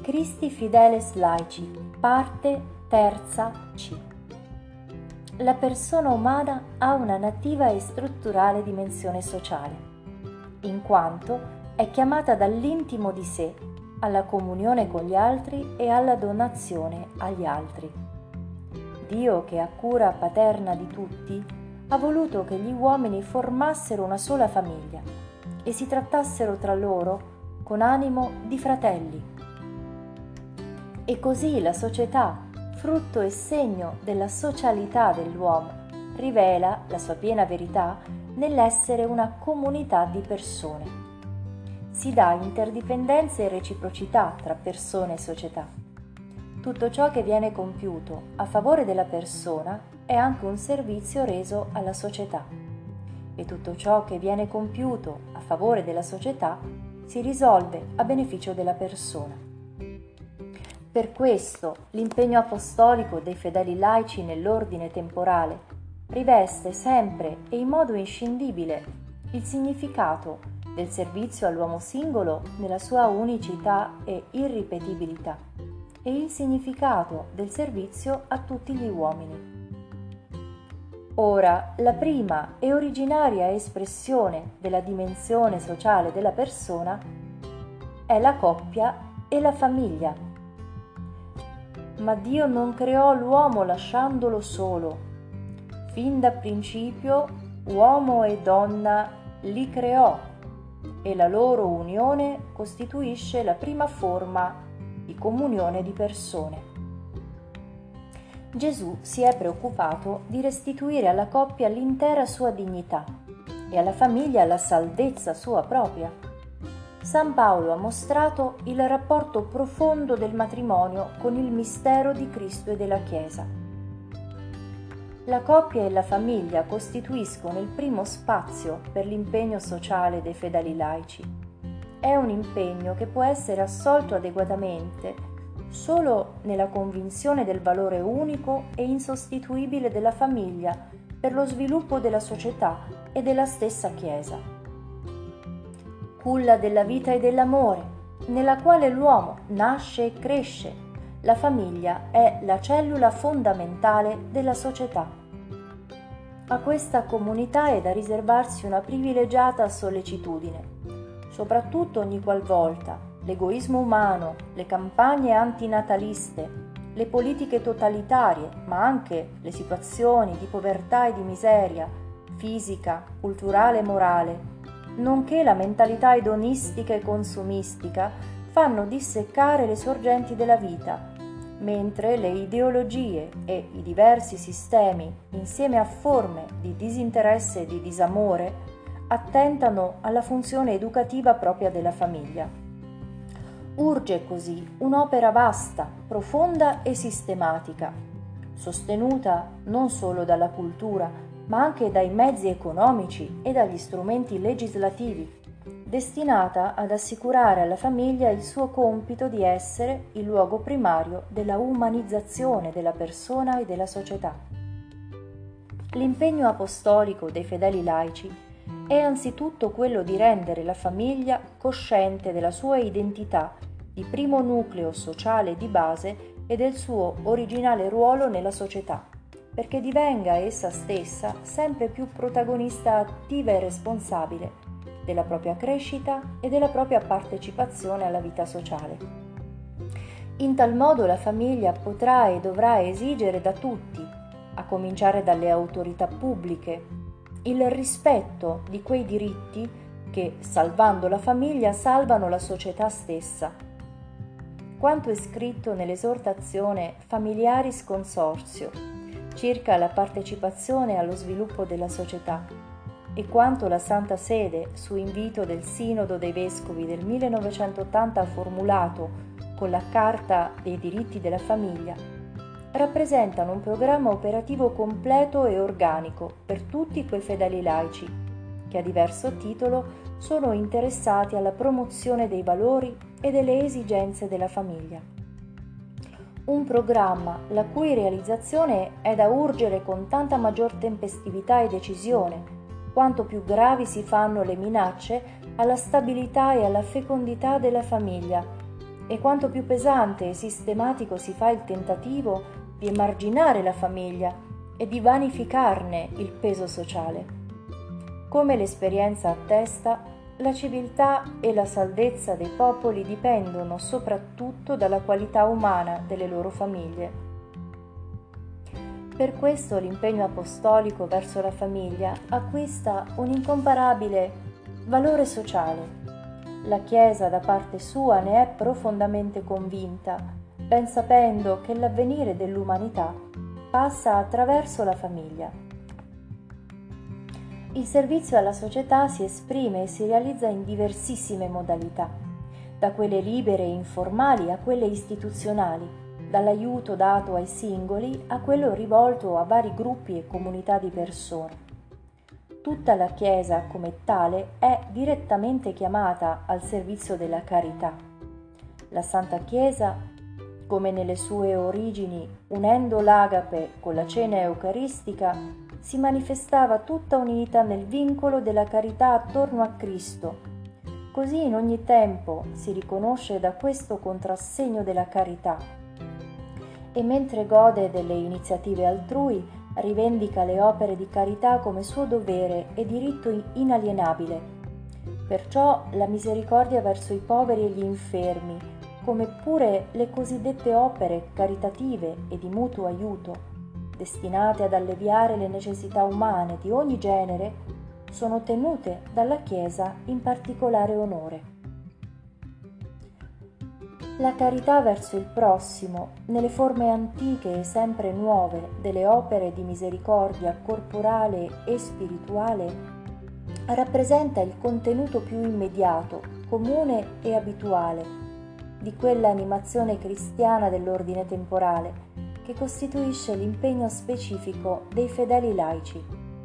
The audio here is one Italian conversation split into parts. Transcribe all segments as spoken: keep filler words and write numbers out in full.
Christi Fideles Laici, parte terza C. La persona umana ha una nativa e strutturale dimensione sociale, in quanto è chiamata dall'intimo di sé alla comunione con gli altri e alla donazione agli altri. Dio, che ha cura paterna di tutti, ha voluto che gli uomini formassero una sola famiglia e si trattassero tra loro con animo di fratelli. E così la società, frutto e segno della socialità dell'uomo, rivela la sua piena verità nell'essere una comunità di persone. Si dà interdipendenza e reciprocità tra persone e società. Tutto ciò che viene compiuto a favore della persona è anche un servizio reso alla società, e tutto ciò che viene compiuto a favore della società si risolve a beneficio della persona. Per questo l'impegno apostolico dei fedeli laici nell'ordine temporale riveste sempre e in modo inscindibile il significato del servizio all'uomo singolo nella sua unicità e irripetibilità e il significato del servizio a tutti gli uomini. Ora, la prima e originaria espressione della dimensione sociale della persona è la coppia e la famiglia. Ma Dio non creò l'uomo lasciandolo solo. Fin da principio uomo e donna li creò e la loro unione costituisce la prima forma di comunione di persone. Gesù si è preoccupato di restituire alla coppia l'intera sua dignità e alla famiglia la saldezza sua propria. San Paolo ha mostrato il rapporto profondo del matrimonio con il mistero di Cristo e della Chiesa. La coppia e la famiglia costituiscono il primo spazio per l'impegno sociale dei fedeli laici. È un impegno che può essere assolto adeguatamente solo nella convinzione del valore unico e insostituibile della famiglia per lo sviluppo della società e della stessa Chiesa. Culla della vita e dell'amore, nella quale l'uomo nasce e cresce. La famiglia è la cellula fondamentale della società. A questa comunità è da riservarsi una privilegiata sollecitudine, soprattutto ogni qualvolta l'egoismo umano, le campagne antinataliste, le politiche totalitarie, ma anche le situazioni di povertà e di miseria, fisica, culturale e morale, nonché la mentalità edonistica e consumistica, fanno disseccare le sorgenti della vita, mentre le ideologie e i diversi sistemi, insieme a forme di disinteresse e di disamore, attentano alla funzione educativa propria della famiglia. Urge così un'opera vasta, profonda e sistematica, sostenuta non solo dalla cultura, ma anche dai mezzi economici e dagli strumenti legislativi, destinata ad assicurare alla famiglia il suo compito di essere il luogo primario della umanizzazione della persona e della società. L'impegno apostolico dei fedeli laici è anzitutto quello di rendere la famiglia cosciente della sua identità di primo nucleo sociale di base e del suo originale ruolo nella società, perché divenga essa stessa sempre più protagonista attiva e responsabile della propria crescita e della propria partecipazione alla vita sociale. In tal modo la famiglia potrà e dovrà esigere da tutti, a cominciare dalle autorità pubbliche, il rispetto di quei diritti che, salvando la famiglia, salvano la società stessa. Quanto è scritto nell'esortazione Familiaris Consortio circa la partecipazione allo sviluppo della società e quanto la Santa Sede, su invito del Sinodo dei Vescovi del millenovecentottanta, ha formulato con la Carta dei diritti della famiglia, rappresentano un programma operativo completo e organico per tutti quei fedeli laici che a diverso titolo sono interessati alla promozione dei valori e delle esigenze della famiglia. Un programma la cui realizzazione è da urgere con tanta maggior tempestività e decisione, quanto più gravi si fanno le minacce alla stabilità e alla fecondità della famiglia, e quanto più pesante e sistematico si fa il tentativo di emarginare la famiglia e di vanificarne il peso sociale. Come l'esperienza attesta, la civiltà e la saldezza dei popoli dipendono soprattutto dalla qualità umana delle loro famiglie. Per questo l'impegno apostolico verso la famiglia acquista un incomparabile valore sociale. La Chiesa da parte sua ne è profondamente convinta, ben sapendo che l'avvenire dell'umanità passa attraverso la famiglia. Il servizio alla società si esprime e si realizza in diversissime modalità, da quelle libere e informali a quelle istituzionali, dall'aiuto dato ai singoli a quello rivolto a vari gruppi e comunità di persone. Tutta la Chiesa, come tale, è direttamente chiamata al servizio della carità. La Santa Chiesa, come nelle sue origini, unendo l'agape con la cena eucaristica, si manifestava tutta unita nel vincolo della carità attorno a Cristo. Così in ogni tempo si riconosce da questo contrassegno della carità. E mentre gode delle iniziative altrui, rivendica le opere di carità come suo dovere e diritto inalienabile. Perciò la misericordia verso i poveri e gli infermi, come pure le cosiddette opere caritative e di mutuo aiuto, destinate ad alleviare le necessità umane di ogni genere, sono tenute dalla Chiesa in particolare onore. La carità verso il prossimo, nelle forme antiche e sempre nuove delle opere di misericordia corporale e spirituale, rappresenta il contenuto più immediato, comune e abituale di quella animazione cristiana dell'ordine temporale che costituisce l'impegno specifico dei fedeli laici.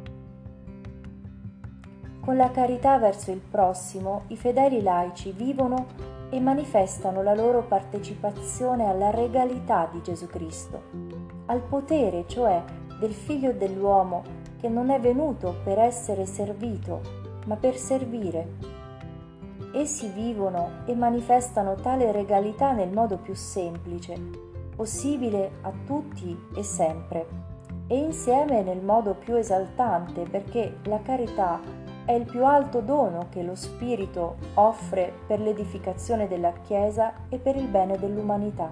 Con la carità verso il prossimo, i fedeli laici vivono e manifestano la loro partecipazione alla regalità di Gesù Cristo, al potere, cioè, del Figlio dell'uomo che non è venuto per essere servito, ma per servire. Essi vivono e manifestano tale regalità nel modo più semplice, possibile a tutti e sempre, e insieme nel modo più esaltante, perché la carità è il più alto dono che lo Spirito offre per l'edificazione della Chiesa e per il bene dell'umanità.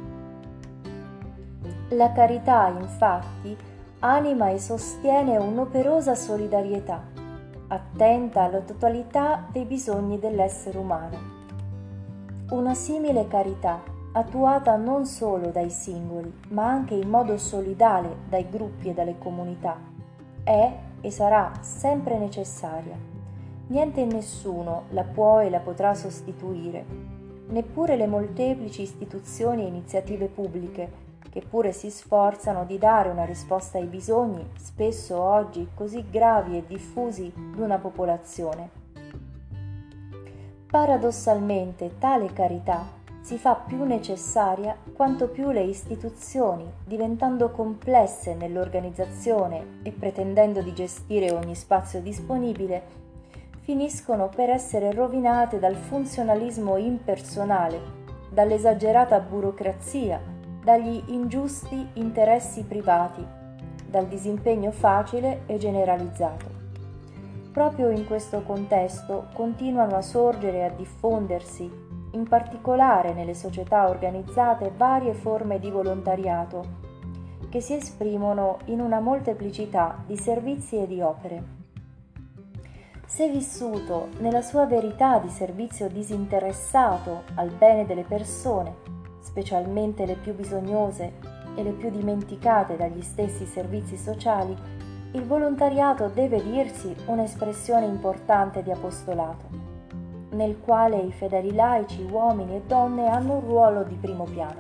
La carità, infatti, anima e sostiene un'operosa solidarietà, attenta alla totalità dei bisogni dell'essere umano. Una simile carità, attuata non solo dai singoli, ma anche in modo solidale dai gruppi e dalle comunità, è e sarà sempre necessaria. Niente e nessuno la può e la potrà sostituire, neppure le molteplici istituzioni e iniziative pubbliche, che pure si sforzano di dare una risposta ai bisogni, spesso oggi così gravi e diffusi, di una popolazione. Paradossalmente, tale carità si fa più necessaria quanto più le istituzioni, diventando complesse nell'organizzazione e pretendendo di gestire ogni spazio disponibile, finiscono per essere rovinate dal funzionalismo impersonale, dall'esagerata burocrazia, dagli ingiusti interessi privati, dal disimpegno facile e generalizzato. Proprio in questo contesto continuano a sorgere e a diffondersi, in particolare nelle società organizzate, varie forme di volontariato che si esprimono in una molteplicità di servizi e di opere. Se vissuto nella sua verità di servizio disinteressato al bene delle persone, specialmente le più bisognose e le più dimenticate dagli stessi servizi sociali, il volontariato deve dirsi un'espressione importante di apostolato, nel quale i fedeli laici, uomini e donne, hanno un ruolo di primo piano.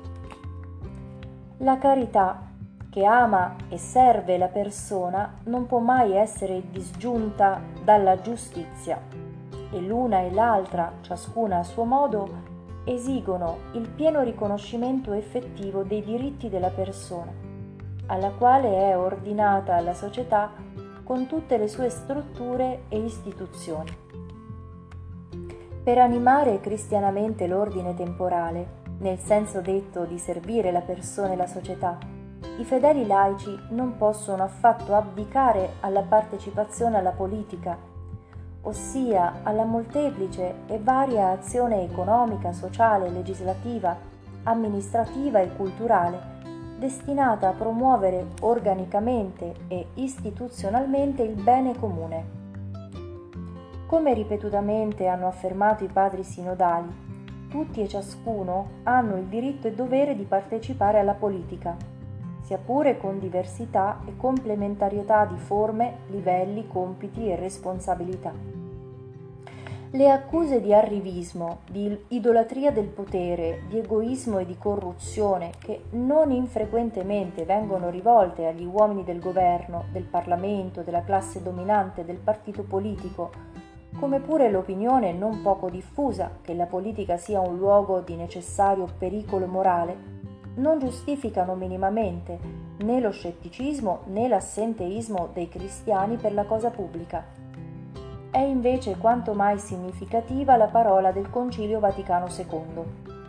La carità, che ama e serve la persona, non può mai essere disgiunta dalla giustizia, e l'una e l'altra, ciascuna a suo modo, esigono il pieno riconoscimento effettivo dei diritti della persona, alla quale è ordinata la società con tutte le sue strutture e istituzioni. Per animare cristianamente l'ordine temporale, nel senso detto di servire la persona e la società, i fedeli laici non possono affatto abdicare alla partecipazione alla politica, ossia alla molteplice e varia azione economica, sociale, legislativa, amministrativa e culturale, destinata a promuovere organicamente e istituzionalmente il bene comune. Come ripetutamente hanno affermato i padri sinodali, tutti e ciascuno hanno il diritto e dovere di partecipare alla politica, sia pure con diversità e complementarietà di forme, livelli, compiti e responsabilità. Le accuse di arrivismo, di idolatria del potere, di egoismo e di corruzione che non infrequentemente vengono rivolte agli uomini del governo, del Parlamento, della classe dominante, del partito politico, come pure l'opinione non poco diffusa che la politica sia un luogo di necessario pericolo morale, non giustificano minimamente né lo scetticismo né l'assenteismo dei cristiani per la cosa pubblica. È invece quanto mai significativa la parola del Concilio Vaticano secondo.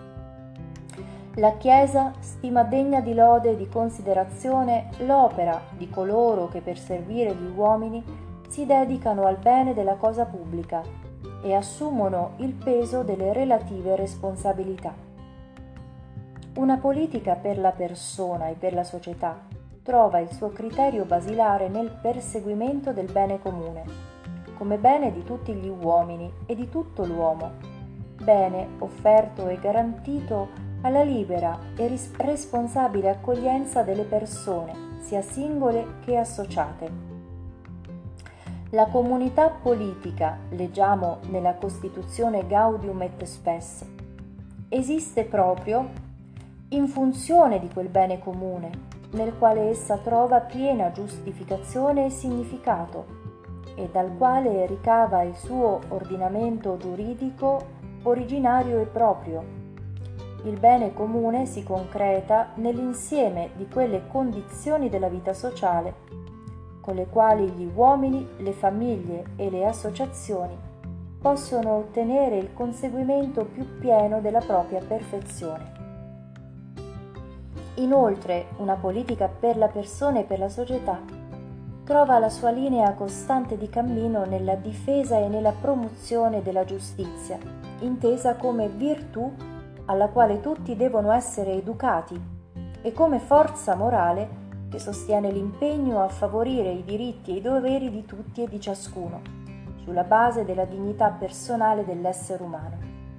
La Chiesa stima degna di lode e di considerazione l'opera di coloro che per servire gli uomini si dedicano al bene della cosa pubblica e assumono il peso delle relative responsabilità. Una politica per la persona e per la società trova il suo criterio basilare nel perseguimento del bene comune, come bene di tutti gli uomini e di tutto l'uomo, bene offerto e garantito alla libera e ris- responsabile accoglienza delle persone, sia singole che associate. La comunità politica, leggiamo nella Costituzione Gaudium et Spes, esiste proprio in funzione di quel bene comune, nel quale essa trova piena giustificazione e significato, e dal quale ricava il suo ordinamento giuridico originario e proprio. Il bene comune si concreta nell'insieme di quelle condizioni della vita sociale con le quali gli uomini, le famiglie e le associazioni possono ottenere il conseguimento più pieno della propria perfezione. Inoltre, una politica per la persona e per la società trova la sua linea costante di cammino nella difesa e nella promozione della giustizia, intesa come virtù alla quale tutti devono essere educati e come forza morale che sostiene l'impegno a favorire i diritti e i doveri di tutti e di ciascuno, sulla base della dignità personale dell'essere umano.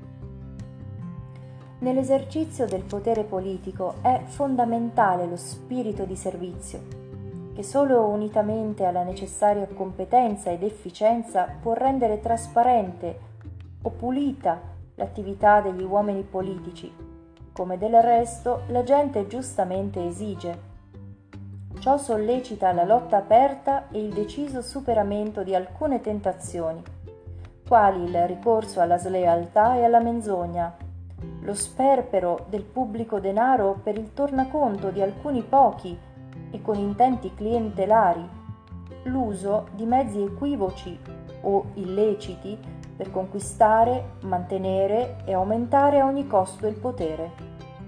Nell'esercizio del potere politico è fondamentale lo spirito di servizio, che solo unitamente alla necessaria competenza ed efficienza può rendere trasparente o pulita l'attività degli uomini politici, come del resto la gente giustamente esige. Ciò sollecita la lotta aperta e il deciso superamento di alcune tentazioni, quali il ricorso alla slealtà e alla menzogna, lo sperpero del pubblico denaro per il tornaconto di alcuni pochi e con intenti clientelari, l'uso di mezzi equivoci o illeciti per conquistare, mantenere e aumentare a ogni costo il potere.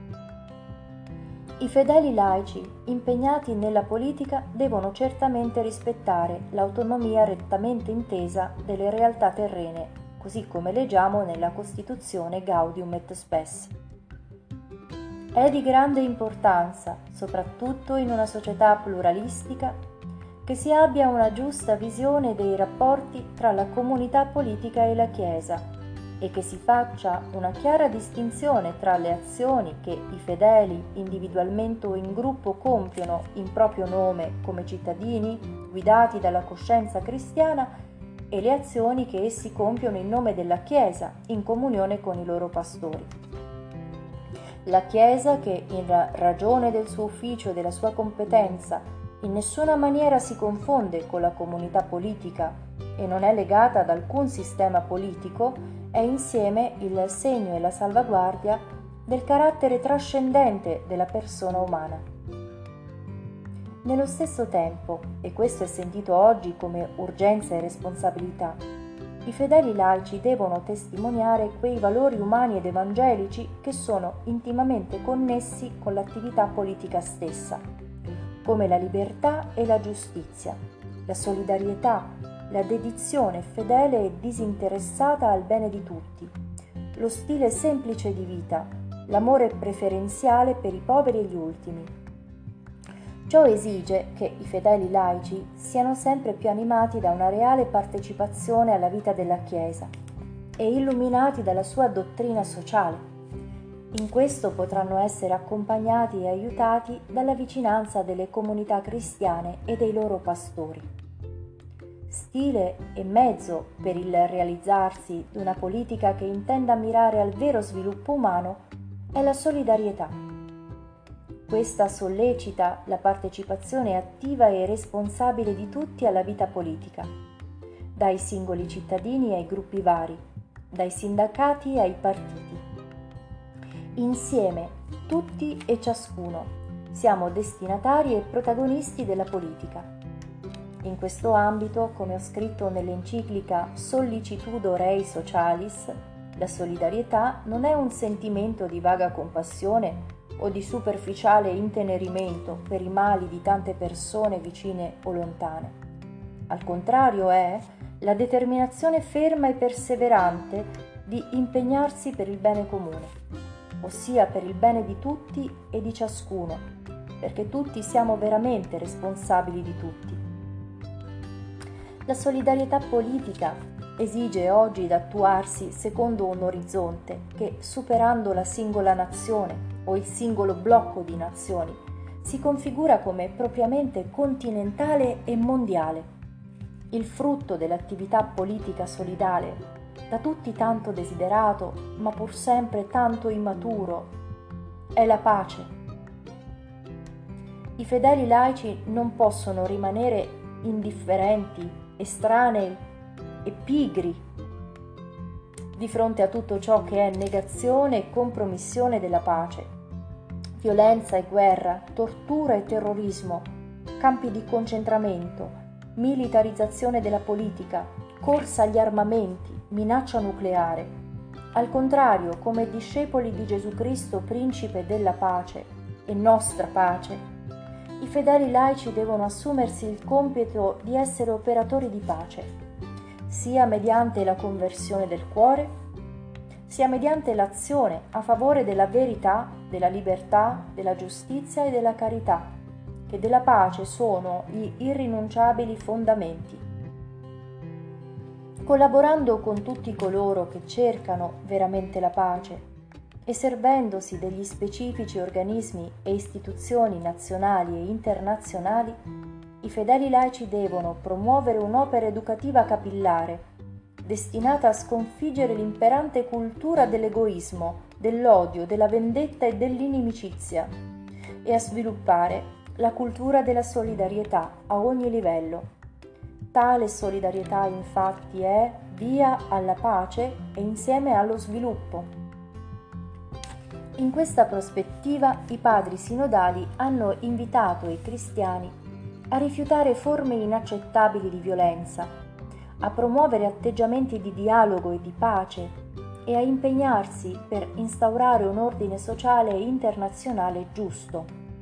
I fedeli laici impegnati nella politica devono certamente rispettare l'autonomia rettamente intesa delle realtà terrene, così come leggiamo nella Costituzione Gaudium et Spes. È di grande importanza, soprattutto in una società pluralistica, che si abbia una giusta visione dei rapporti tra la comunità politica e la Chiesa e che si faccia una chiara distinzione tra le azioni che i fedeli individualmente o in gruppo compiono in proprio nome come cittadini guidati dalla coscienza cristiana e le azioni che essi compiono in nome della Chiesa in comunione con i loro pastori. La Chiesa, che in ragione del suo ufficio e della sua competenza in nessuna maniera si confonde con la comunità politica e non è legata ad alcun sistema politico, è insieme il segno e la salvaguardia del carattere trascendente della persona umana. Nello stesso tempo, e questo è sentito oggi come urgenza e responsabilità, I fedeli laici devono testimoniare quei valori umani ed evangelici che sono intimamente connessi con l'attività politica stessa, come la libertà e la giustizia, la solidarietà, la dedizione fedele e disinteressata al bene di tutti, lo stile semplice di vita, l'amore preferenziale per i poveri e gli ultimi. Ciò esige che i fedeli laici siano sempre più animati da una reale partecipazione alla vita della Chiesa e illuminati dalla sua dottrina sociale. In questo potranno essere accompagnati e aiutati dalla vicinanza delle comunità cristiane e dei loro pastori. Stile e mezzo per il realizzarsi di una politica che intenda mirare al vero sviluppo umano è la solidarietà. Questa sollecita la partecipazione attiva e responsabile di tutti alla vita politica, dai singoli cittadini ai gruppi vari, dai sindacati ai partiti. Insieme, tutti e ciascuno, siamo destinatari e protagonisti della politica. In questo ambito, come ho scritto nell'enciclica Sollicitudo Rei Socialis, la solidarietà non è un sentimento di vaga compassione o di superficiale intenerimento per i mali di tante persone vicine o lontane. Al contrario è la determinazione ferma e perseverante di impegnarsi per il bene comune, ossia per il bene di tutti e di ciascuno, perché tutti siamo veramente responsabili di tutti. La solidarietà politica esige oggi di attuarsi secondo un orizzonte che, superando la singola nazione o il singolo blocco di nazioni, si configura come propriamente continentale e mondiale. Il frutto dell'attività politica solidale, da tutti tanto desiderato, ma pur sempre tanto immaturo, è la pace. I fedeli laici non possono rimanere indifferenti, estranei e pigri di fronte a tutto ciò che è negazione e compromissione della pace. Violenza e guerra, tortura e terrorismo, campi di concentramento, militarizzazione della politica, corsa agli armamenti, minaccia nucleare. Al contrario, come discepoli di Gesù Cristo, principe della pace e nostra pace, i fedeli laici devono assumersi il compito di essere operatori di pace, sia mediante la conversione del cuore, sia mediante l'azione a favore della verità, della libertà, della giustizia e della carità, che della pace sono gli irrinunciabili fondamenti. Collaborando con tutti coloro che cercano veramente la pace e servendosi degli specifici organismi e istituzioni nazionali e internazionali, i fedeli laici devono promuovere un'opera educativa capillare destinata a sconfiggere l'imperante cultura dell'egoismo, dell'odio, della vendetta e dell'inimicizia e a sviluppare la cultura della solidarietà a ogni livello. Tale solidarietà infatti è via alla pace e insieme allo sviluppo. In questa prospettiva i padri sinodali hanno invitato i cristiani a rifiutare forme inaccettabili di violenza, a promuovere atteggiamenti di dialogo e di pace e a impegnarsi per instaurare un ordine sociale e internazionale giusto.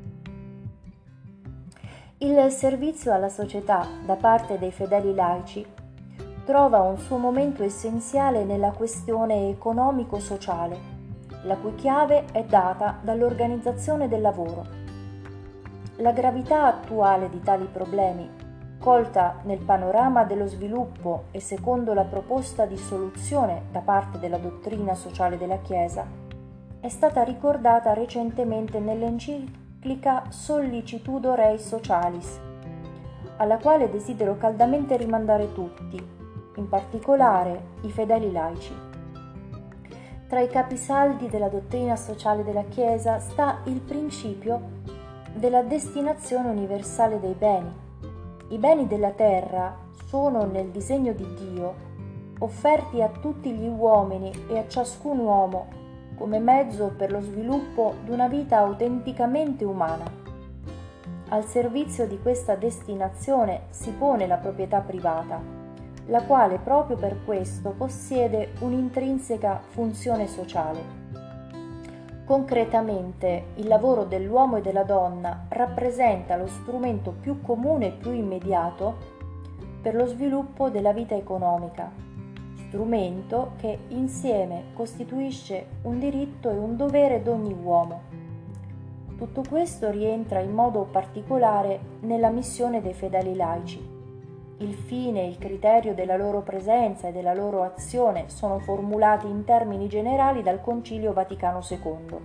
Il servizio alla società da parte dei fedeli laici trova un suo momento essenziale nella questione economico-sociale, la cui chiave è data dall'organizzazione del lavoro. La gravità attuale di tali problemi, colta nel panorama dello sviluppo e secondo la proposta di soluzione da parte della dottrina sociale della Chiesa, è stata ricordata recentemente nell'enciclica Sollicitudo Rei Socialis, alla quale desidero caldamente rimandare tutti, in particolare i fedeli laici. Tra i capisaldi della dottrina sociale della Chiesa sta il principio della destinazione universale dei beni. I beni della terra sono nel disegno di Dio offerti a tutti gli uomini e a ciascun uomo come mezzo per lo sviluppo di una vita autenticamente umana. Al servizio di questa destinazione si pone la proprietà privata, la quale proprio per questo possiede un'intrinseca funzione sociale. Concretamente, il lavoro dell'uomo e della donna rappresenta lo strumento più comune e più immediato per lo sviluppo della vita economica, strumento che insieme costituisce un diritto e un dovere di ogni uomo. Tutto questo rientra in modo particolare nella missione dei fedeli laici. Il fine e il criterio della loro presenza e della loro azione sono formulati in termini generali dal Concilio Vaticano secondo.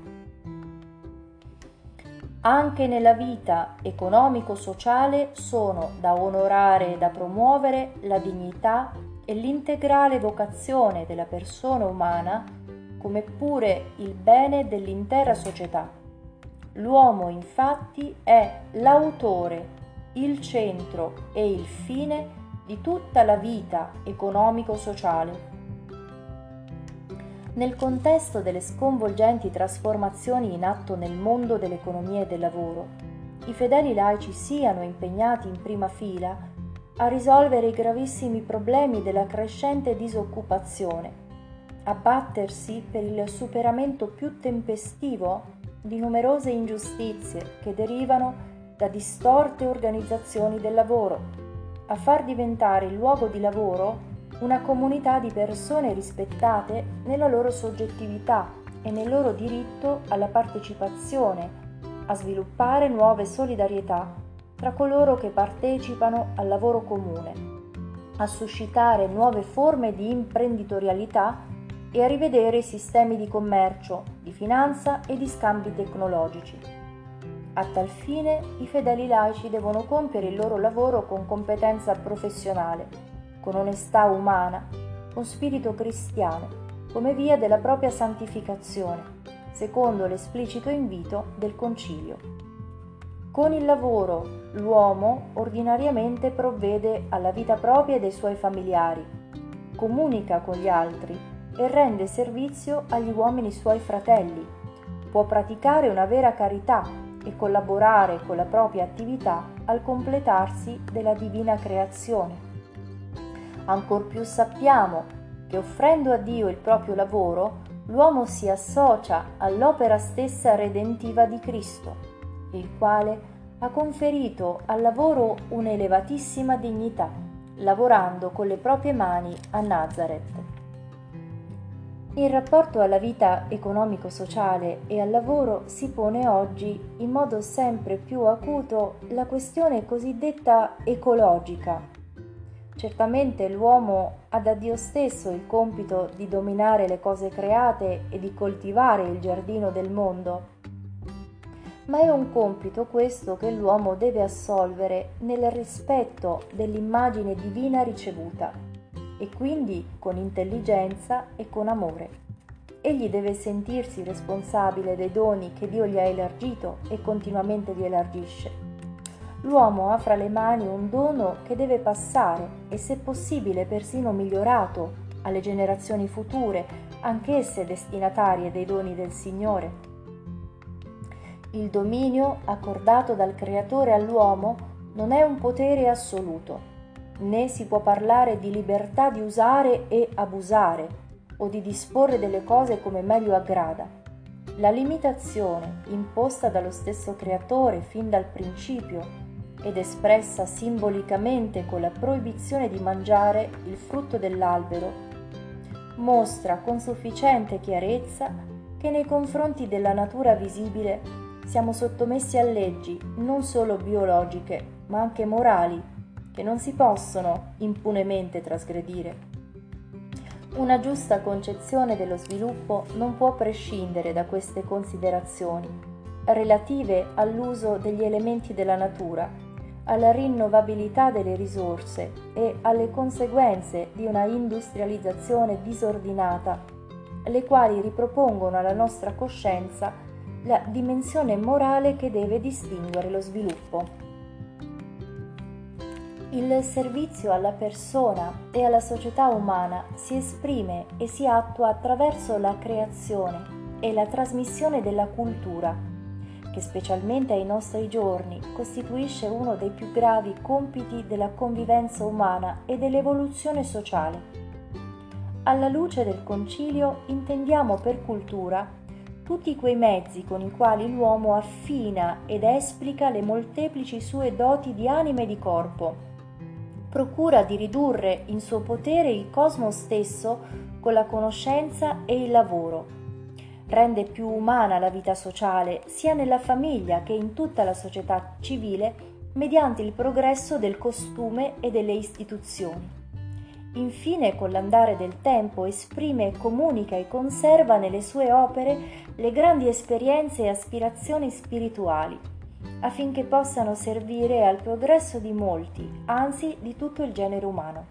Anche nella vita economico-sociale sono da onorare e da promuovere la dignità e l'integrale vocazione della persona umana, come pure il bene dell'intera società. L'uomo, infatti, è l'autore, il centro e il fine di tutta la vita economico-sociale. Nel contesto delle sconvolgenti trasformazioni in atto nel mondo dell'economia e del lavoro, i fedeli laici siano impegnati in prima fila a risolvere i gravissimi problemi della crescente disoccupazione, a battersi per il superamento più tempestivo di numerose ingiustizie che derivano da distorte organizzazioni del lavoro, a far diventare il luogo di lavoro una comunità di persone rispettate nella loro soggettività e nel loro diritto alla partecipazione, a sviluppare nuove solidarietà tra coloro che partecipano al lavoro comune, a suscitare nuove forme di imprenditorialità e a rivedere i sistemi di commercio, di finanza e di scambi tecnologici. A tal fine, i fedeli laici devono compiere il loro lavoro con competenza professionale, con onestà umana, con spirito cristiano, come via della propria santificazione, secondo l'esplicito invito del Concilio. Con il lavoro, l'uomo ordinariamente provvede alla vita propria e dei suoi familiari, comunica con gli altri e rende servizio agli uomini suoi fratelli, può praticare una vera carità e collaborare con la propria attività al completarsi della divina creazione. Ancor più sappiamo che offrendo a Dio il proprio lavoro, l'uomo si associa all'opera stessa redentiva di Cristo, il quale ha conferito al lavoro un'elevatissima dignità, lavorando con le proprie mani a Nazareth. In rapporto alla vita economico-sociale e al lavoro si pone oggi in modo sempre più acuto la questione cosiddetta ecologica. Certamente l'uomo ha da Dio stesso il compito di dominare le cose create e di coltivare il giardino del mondo, ma è un compito questo che l'uomo deve assolvere nel rispetto dell'immagine divina ricevuta, e quindi con intelligenza e con amore. Egli deve sentirsi responsabile dei doni che Dio gli ha elargito e continuamente gli elargisce. L'uomo ha fra le mani un dono che deve passare e, se possibile, persino migliorato alle generazioni future, anch'esse destinatarie dei doni del Signore. Il dominio accordato dal Creatore all'uomo non è un potere assoluto, né si può parlare di libertà di usare e abusare o di disporre delle cose come meglio aggrada. La limitazione imposta dallo stesso Creatore fin dal principio ed espressa simbolicamente con la proibizione di mangiare il frutto dell'albero mostra con sufficiente chiarezza che nei confronti della natura visibile siamo sottomessi a leggi non solo biologiche ma anche morali che non si possono impunemente trasgredire. Una giusta concezione dello sviluppo non può prescindere da queste considerazioni, relative all'uso degli elementi della natura, alla rinnovabilità delle risorse e alle conseguenze di una industrializzazione disordinata, le quali ripropongono alla nostra coscienza la dimensione morale che deve distinguere lo sviluppo. Il servizio alla persona e alla società umana si esprime e si attua attraverso la creazione e la trasmissione della cultura, che specialmente ai nostri giorni costituisce uno dei più gravi compiti della convivenza umana e dell'evoluzione sociale. Alla luce del Concilio intendiamo per cultura tutti quei mezzi con i quali l'uomo affina ed esplica le molteplici sue doti di anima e di corpo, procura di ridurre in suo potere il cosmo stesso con la conoscenza e il lavoro, rende più umana la vita sociale sia nella famiglia che in tutta la società civile mediante il progresso del costume e delle istituzioni. Infine, con l'andare del tempo, esprime, comunica e conserva nelle sue opere le grandi esperienze e aspirazioni spirituali, affinché possano servire al progresso di molti, anzi di tutto il genere umano.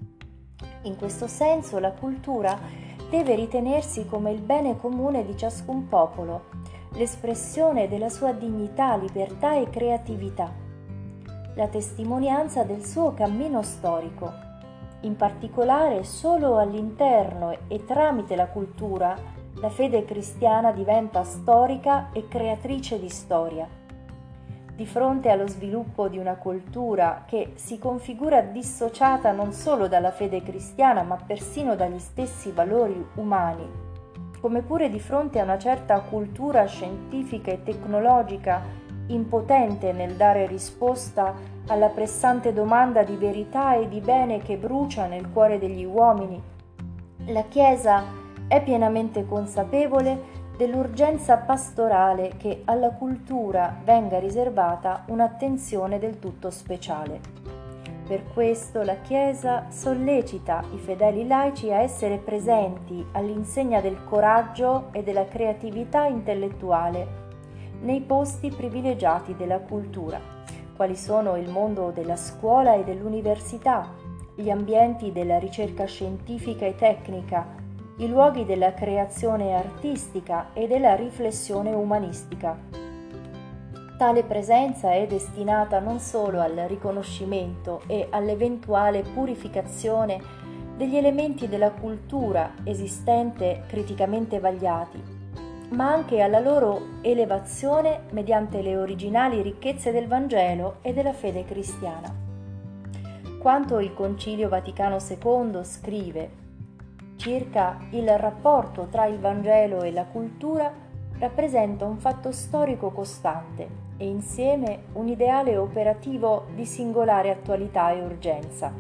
In questo senso, la cultura deve ritenersi come il bene comune di ciascun popolo, l'espressione della sua dignità, libertà e creatività, la testimonianza del suo cammino storico. In particolare, solo all'interno e tramite la cultura, la fede cristiana diventa storica e creatrice di storia. Di fronte allo sviluppo di una cultura che si configura dissociata non solo dalla fede cristiana, ma persino dagli stessi valori umani, come pure di fronte a una certa cultura scientifica e tecnologica impotente nel dare risposta alla pressante domanda di verità e di bene che brucia nel cuore degli uomini, la Chiesa è pienamente consapevole dell'urgenza pastorale che alla cultura venga riservata un'attenzione del tutto speciale. Per questo la Chiesa sollecita i fedeli laici a essere presenti all'insegna del coraggio e della creatività intellettuale nei posti privilegiati della cultura, quali sono il mondo della scuola e dell'università, gli ambienti della ricerca scientifica e tecnica, i luoghi della creazione artistica e della riflessione umanistica. Tale presenza è destinata non solo al riconoscimento e all'eventuale purificazione degli elementi della cultura esistente criticamente vagliati, ma anche alla loro elevazione mediante le originali ricchezze del Vangelo e della fede cristiana. Quanto il Concilio Vaticano secondo scrive circa il rapporto tra il Vangelo e la cultura, rappresenta un fatto storico costante e insieme un ideale operativo di singolare attualità e urgenza.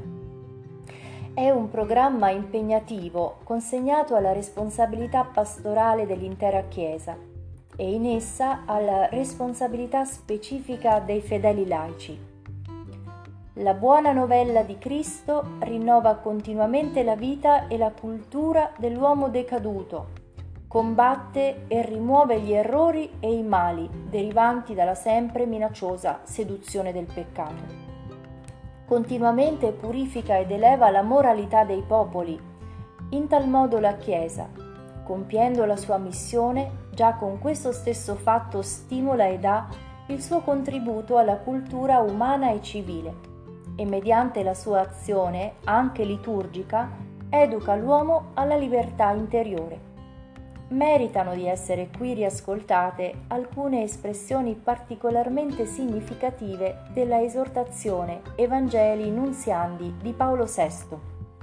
È un programma impegnativo consegnato alla responsabilità pastorale dell'intera Chiesa e in essa alla responsabilità specifica dei fedeli laici. La buona novella di Cristo rinnova continuamente la vita e la cultura dell'uomo decaduto, combatte e rimuove gli errori e i mali derivanti dalla sempre minacciosa seduzione del peccato. Continuamente purifica ed eleva la moralità dei popoli. In tal modo la Chiesa, compiendo la sua missione, già con questo stesso fatto stimola e dà il suo contributo alla cultura umana e civile e mediante la sua azione, anche liturgica, educa l'uomo alla libertà interiore. Meritano di essere qui riascoltate alcune espressioni particolarmente significative della esortazione Evangelii Nuntiandi di Paolo sesto.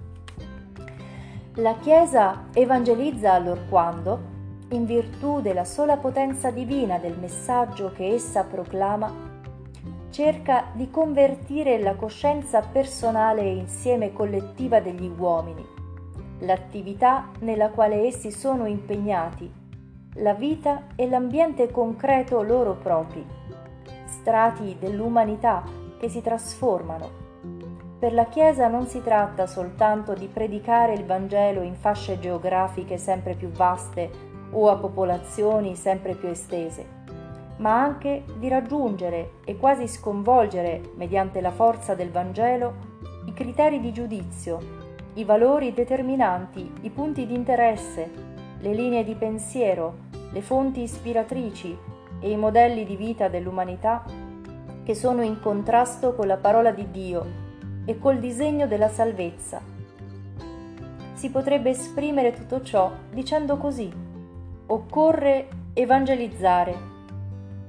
La Chiesa evangelizza allorquando, in virtù della sola potenza divina del messaggio che essa proclama, cerca di convertire la coscienza personale e insieme collettiva degli uomini, l'attività nella quale essi sono impegnati, la vita e l'ambiente concreto loro propri, strati dell'umanità che si trasformano. Per la Chiesa non si tratta soltanto di predicare il Vangelo in fasce geografiche sempre più vaste o a popolazioni sempre più estese, ma anche di raggiungere e quasi sconvolgere, mediante la forza del Vangelo, i criteri di giudizio, i valori determinanti, i punti di interesse, le linee di pensiero, le fonti ispiratrici e i modelli di vita dell'umanità che sono in contrasto con la parola di Dio e col disegno della salvezza. Si potrebbe esprimere tutto ciò dicendo così: occorre evangelizzare.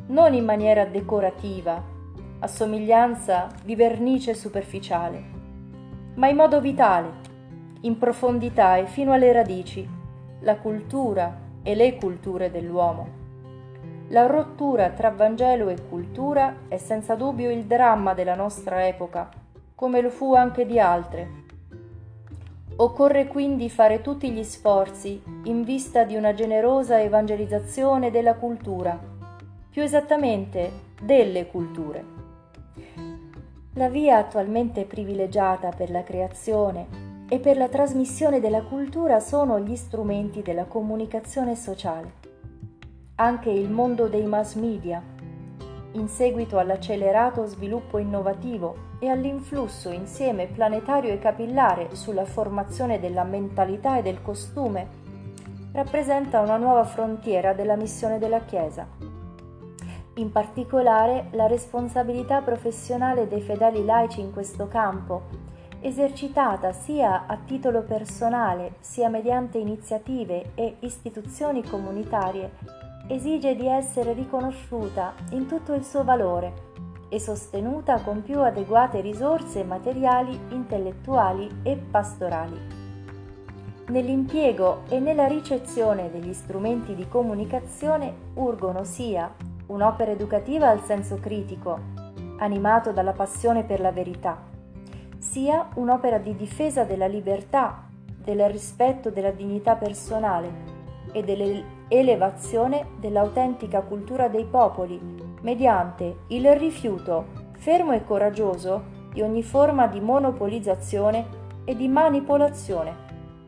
non in maniera decorativa, a somiglianza di vernice superficiale, ma in modo vitale, in profondità e fino alle radici, la cultura e le culture dell'uomo. La rottura tra Vangelo e cultura è senza dubbio il dramma della nostra epoca, come lo fu anche di altre. Occorre quindi fare tutti gli sforzi in vista di una generosa evangelizzazione della cultura, più esattamente delle culture. La via attualmente privilegiata per la creazione e per la trasmissione della cultura sono gli strumenti della comunicazione sociale. Anche il mondo dei mass media, in seguito all'accelerato sviluppo innovativo e all'influsso insieme planetario e capillare sulla formazione della mentalità e del costume, rappresenta una nuova frontiera della missione della Chiesa. In particolare, la responsabilità professionale dei fedeli laici in questo campo, esercitata sia a titolo personale sia mediante iniziative e istituzioni comunitarie, esige di essere riconosciuta in tutto il suo valore e sostenuta con più adeguate risorse materiali, intellettuali e pastorali. Nell'impiego e nella ricezione degli strumenti di comunicazione urgono sia un'opera educativa al senso critico, animato dalla passione per la verità, sia un'opera di difesa della libertà, del rispetto della dignità personale e dell'elevazione dell'autentica cultura dei popoli, mediante il rifiuto fermo e coraggioso di ogni forma di monopolizzazione e di manipolazione.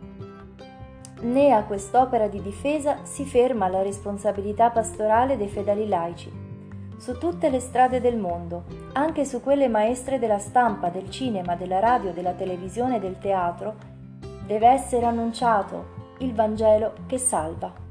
Né a quest'opera di difesa si ferma la responsabilità pastorale dei fedeli laici. Su tutte le strade del mondo, anche su quelle maestre della stampa, del cinema, della radio, della televisione e del teatro, deve essere annunciato il Vangelo che salva.